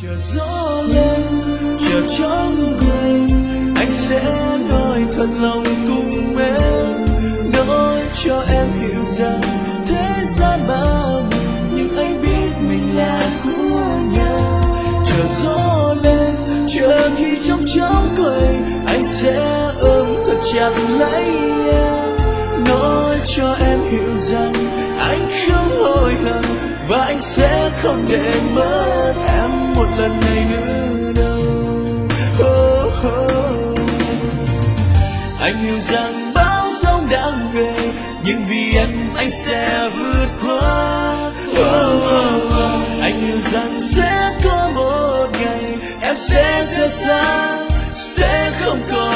Chờ gió lên, chờ trong quay, anh sẽ nói thật lòng cùng em, nói cho em hiểu rằng thế gian bao người, nhưng anh biết mình là của nhau. Chờ gió lên, chờ khi trong quay, anh sẽ ôm thật chặt lấy em, nói cho em hiểu rằng anh không hối hận và anh sẽ không để mất em một lần này nữa đâu. Anh hiểu rằng bão giông đang về, nhưng vì em anh sẽ vượt qua. Anh hiểu rằng sẽ có một ngày em sẽ ra xa, sẽ không còn